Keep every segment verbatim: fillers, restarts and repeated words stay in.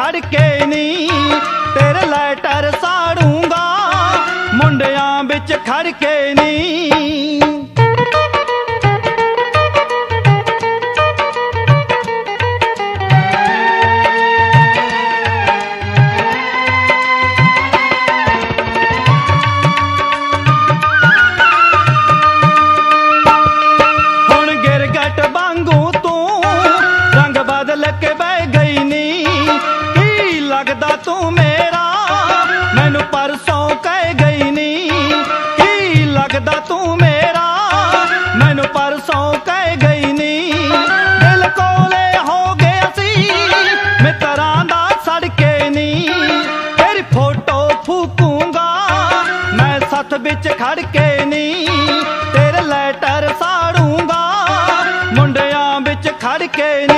खड़ के नी तेरे लैटर साड़ूंगा मुंडियां बिच खड़ के नी। लगदा तू मेरा मैनू परसों कह गई नी की लगदा तू मेरा मैनू परसों कह गई नी। दिल कोले हो गया सी मित्तरां दा सड़ के नी तेरी फोटो फूकूंगा मैं सथ बिच खड़ के नी तेरे लैटर साड़ूंगा मुंडियां बिच खड़ के नी।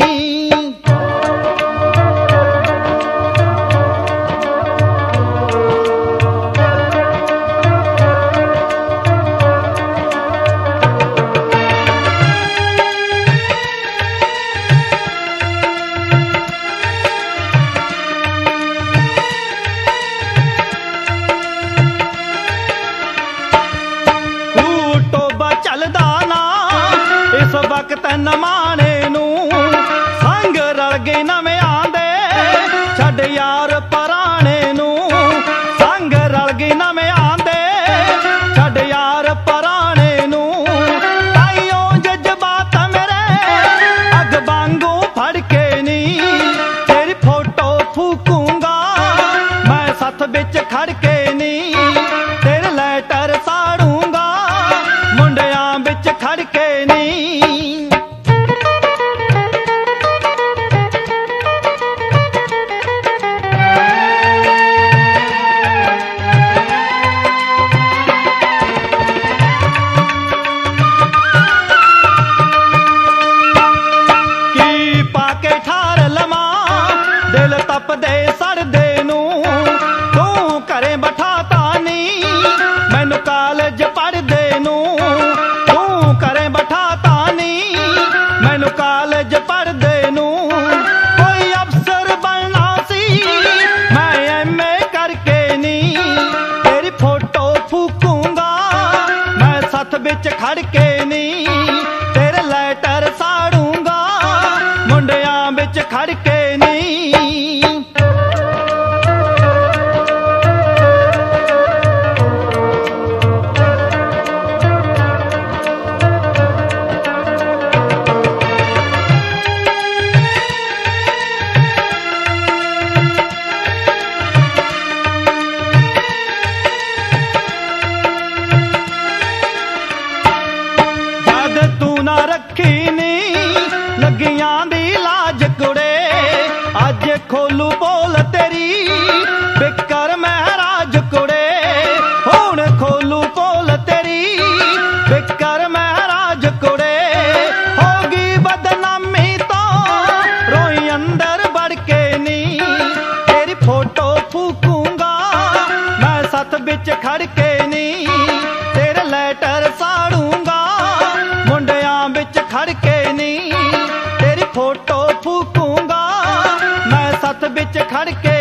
चलदा ना इस वक्त नमाने नू संग रल गए नवें आंदे छड़ यार पराने नू संग रल गए नवें आंदे छड़ यार पराने नू। ताइयों जज्बात मेरे अग वांगू फड़ के नी तेरी फोटो फूकूंगा मैं सथ बिच खड़ के नी तेरे लैटर साड़ूंगा मुंडियां बिच खड़ के नी। की पाके ठार लवा दिल तपदे सड़दे नू तू घरे बैठाता नी मैनू कालज पढ़दे नू मैनू कालज पढ़दे नू कोई अफसर बनना सी मैं एम ए करके नी तेरी फोटो फूकूंगा मैं सथ बिच खड़ के नी तेरे लैटर साड़ूंगा मुंडियां बिच खड़ के नी। ना रखी नी लगियां दी लाज कुड़े अज खोलू बोल तेरी बिकर महराज कुड़े हुण खोलू बोल तेरी बिकर महराज कुड़े होगी बदनामी तो रोई अंदर बढ़ के नी तेरी फोटो फूकूंगा मैं सथ बिच खड़ के नी तेरे लैटर साड़ूंगा मुंडियां बिच खड़ के नी तेरी फोटो फूकूंगा मैं सथ बिच खड़ के